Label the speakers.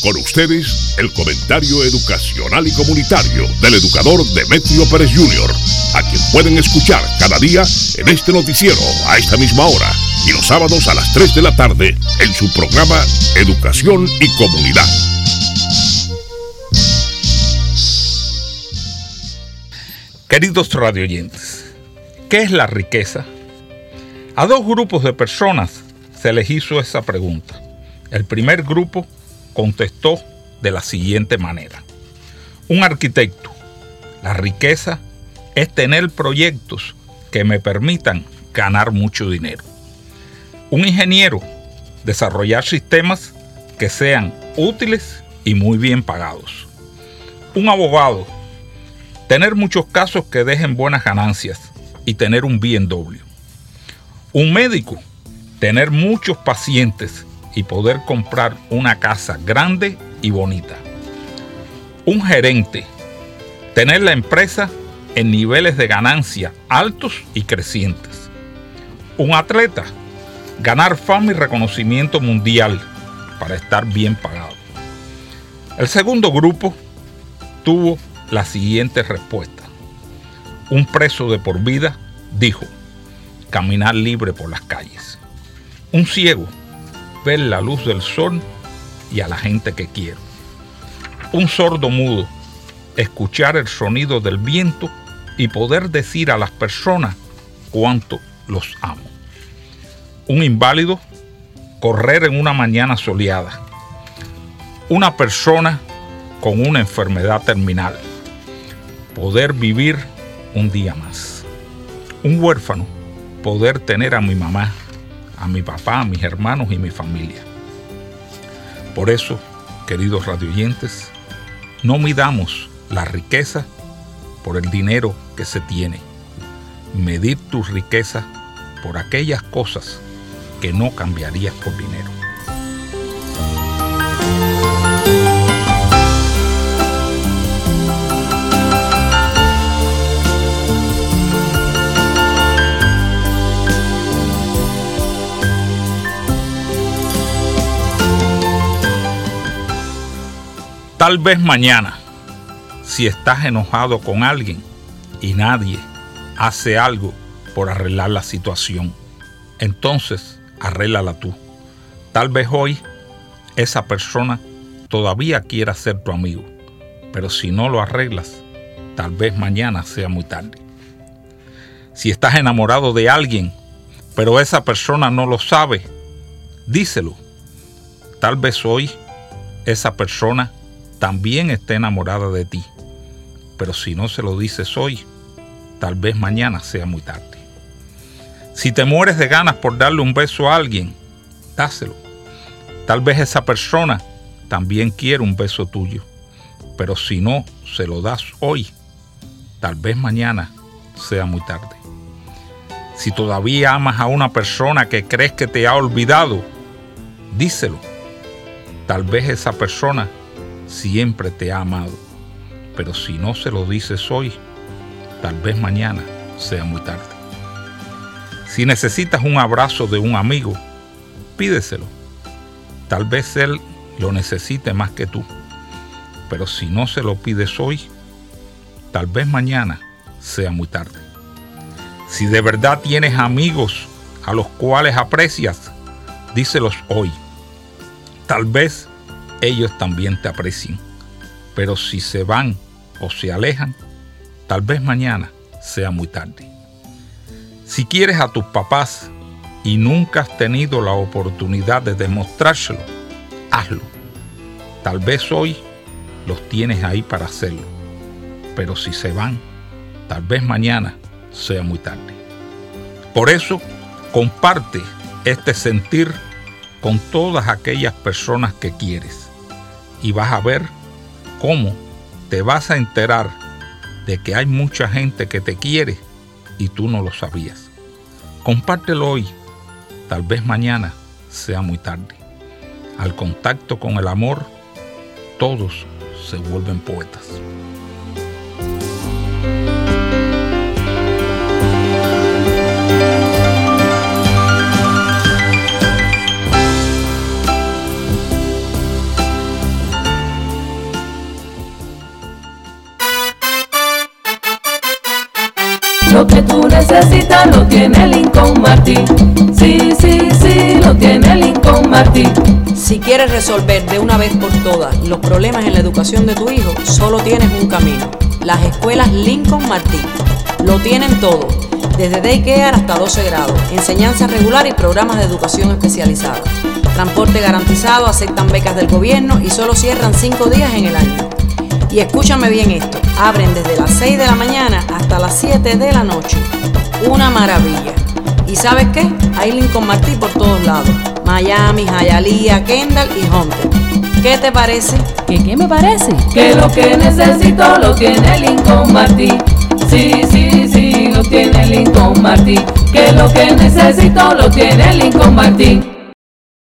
Speaker 1: Con ustedes, el comentario educacional y comunitario del educador Demetrio Pérez Jr., a quien pueden escuchar cada día en este noticiero a esta misma hora y los sábados a las 3 de la tarde en su programa Educación y Comunidad.
Speaker 2: Queridos radioyentes, ¿qué es la riqueza? A dos grupos de personas se les hizo esa pregunta. El primer grupo contestó de la siguiente manera. Un arquitecto: la riqueza es tener proyectos que me permitan ganar mucho dinero. Un ingeniero: desarrollar sistemas que sean útiles y muy bien pagados. Un abogado: tener muchos casos que dejen buenas ganancias y tener un BMW. Un médico: tener muchos pacientes y poder comprar una casa grande y bonita. Un gerente: tener la empresa en niveles de ganancia altos y crecientes. Un atleta: ganar fama y reconocimiento mundial para estar bien pagado. El segundo grupo tuvo la siguiente respuesta. Un preso de por vida dijo: caminar libre por las calles. Un ciego: ver la luz del sol y a la gente que quiero. Un sordo mudo: escuchar el sonido del viento y poder decir a las personas cuánto los amo. Un inválido: correr en una mañana soleada. Una persona con una enfermedad terminal: poder vivir un día más. Un huérfano: poder tener a mi mamá, a mi papá, a mis hermanos y mi familia. Por eso, queridos radioyentes, no midamos la riqueza por el dinero que se tiene. Medir tu riqueza por aquellas cosas que no cambiarías por dinero. Tal vez mañana, si estás enojado con alguien y nadie hace algo por arreglar la situación, entonces arréglala tú. Tal vez hoy esa persona todavía quiera ser tu amigo, pero si no lo arreglas, tal vez mañana sea muy tarde. Si estás enamorado de alguien, pero esa persona no lo sabe, díselo. Tal vez hoy esa persona también está enamorada de ti, pero si no se lo dices hoy, tal vez mañana sea muy tarde. Si te mueres de ganas por darle un beso a alguien, dáselo. Tal vez esa persona también quiere un beso tuyo, pero si no se lo das hoy, tal vez mañana sea muy tarde. Si todavía amas a una persona que crees que te ha olvidado, díselo. Tal vez esa persona siempre te ha amado, pero si no se lo dices hoy, tal vez mañana sea muy tarde. Si necesitas un abrazo de un amigo, pídeselo. Tal vez él lo necesite más que tú, pero si no se lo pides hoy, tal vez mañana sea muy tarde. Si de verdad tienes amigos a los cuales aprecias, díselos hoy. Tal vez ellos también te aprecien, pero si se van o se alejan, tal vez mañana sea muy tarde. Si quieres a tus papás y nunca has tenido la oportunidad de demostrárselo, hazlo. Tal vez hoy los tienes ahí para hacerlo, pero si se van, tal vez mañana sea muy tarde. Por eso, comparte este sentir con todas aquellas personas que quieres. Y vas a ver cómo te vas a enterar de que hay mucha gente que te quiere y tú no lo sabías. Compártelo hoy, tal vez mañana sea muy tarde. Al contacto con el amor, todos se vuelven poetas.
Speaker 3: necesita lo tiene Lincoln Martin. Sí, sí, sí, lo tiene Lincoln Martin.
Speaker 4: Si quieres resolver de una vez por todas los problemas en la educación de tu hijo, solo tienes un camino: las escuelas Lincoln Martin. Lo tienen todo, desde daycare hasta 12 grados, enseñanza regular y programas de educación especializada. Transporte garantizado, aceptan becas del gobierno y solo cierran 5 días en el año. Y escúchame bien esto, abren desde las 6 de la mañana hasta las 7 de la noche. Una maravilla. ¿Y sabes qué? Hay Lincoln Martin por todos lados: Miami, Hialeah, Kendall y Hunter. ¿Qué te parece?
Speaker 3: ¿Qué me parece? Que lo que necesito lo tiene Lincoln Martin. Sí, sí, sí, lo tiene Lincoln Martin. Que lo que necesito lo tiene Lincoln Martin.